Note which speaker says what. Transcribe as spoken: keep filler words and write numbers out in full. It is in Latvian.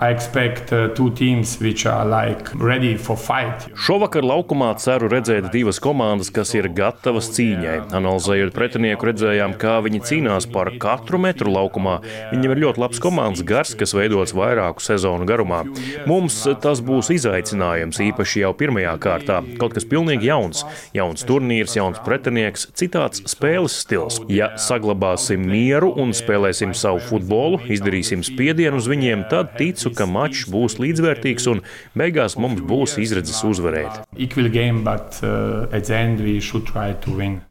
Speaker 1: I expect uh, two teams which are like ready for fight.
Speaker 2: Šovakar laukumā ceru redzēt divas komandas, kas ir gatavas cīņai. Analizējot pretinieku, redzējām, kā viņi cīnās par katru metru laukumā. Viņiem ir ļoti labs komandas gars, kas veidots vairāku sezonu garumā. Mums tas būs izaicinājums, īpaši jau pirmajā kārtā. Kaut kas pilnīgi jauns. Jauns turnīrs, jauns pretinieks, citāds spēles stils. Ja saglabāsim mieru un spēlēsim savu futbolu, izdarīsim spiedienu uz viņiem, tad ticu, ka mačs būs līdzvērtīgs un beigās mums būs izredzes uzvarēt.
Speaker 1: Equal game, but uh, at the end we should try to win.